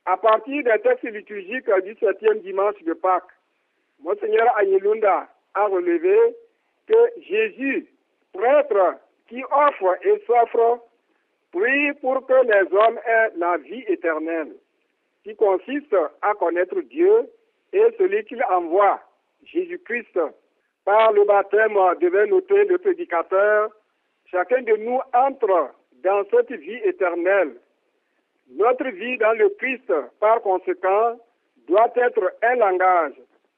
À partir des textes liturgiques du 7e dimanche de Pâques, Monseigneur Agnelunda a relevé que Jésus, prêtre qui offre et s'offre, prie pour que les hommes aient la vie éternelle, qui consiste à connaître Dieu et celui qu'il envoie, Jésus-Christ. Par le baptême, devait noter le prédicateur, chacun de nous entre dans cette vie éternelle. Notre vie dans le Christ, par conséquent, doit être un langage,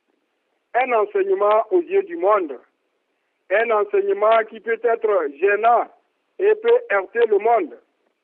un enseignement aux yeux du monde, un enseignement qui peut être gênant et peut heurter le monde.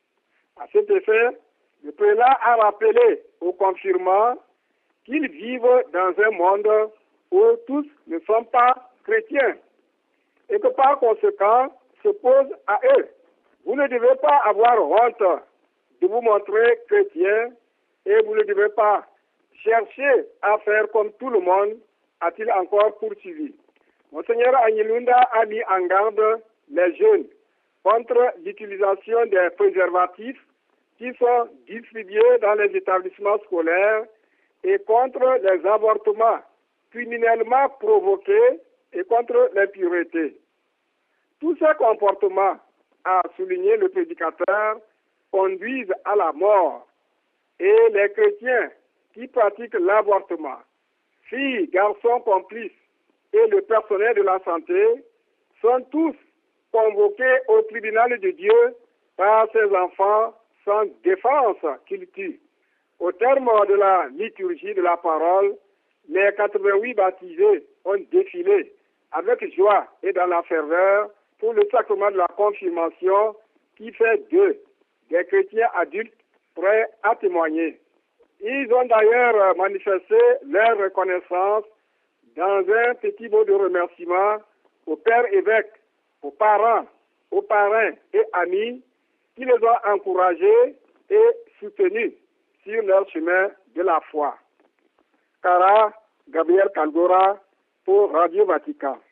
À cet effet, le prélat a rappelé aux confirmants qu'ils vivent dans un monde où tous ne sont pas chrétiens et que par conséquent se pose à eux. Vous ne devez pas avoir honte de vous montrer chrétien et vous ne devez pas chercher à faire comme tout le monde, a-t-il encore poursuivi. Monseigneur Agnelunda a mis en garde les jeunes contre l'utilisation des préservatifs qui sont distribués dans les établissements scolaires et contre les avortements criminellement provoqués et contre l'impureté. Tous ces comportements, a souligné le prédicateur, conduisent à la mort. Et les chrétiens qui pratiquent l'avortement, filles, garçons complices et le personnel de la santé, sont tous convoqués au tribunal de Dieu par ces enfants sans défense qu'ils tuent. Au terme de la liturgie de la parole, les 88 baptisés ont défilé avec joie et dans la ferveur pour le sacrement de la confirmation qui fait d'eux des chrétiens adultes prêts à témoigner. Ils ont d'ailleurs manifesté leur reconnaissance dans un petit mot de remerciement au père évêque, aux parents, aux parrains et amis qui les ont encouragés et soutenus sur leur chemin de la foi. Cara Gabriel Kangora pour Radio Vatican.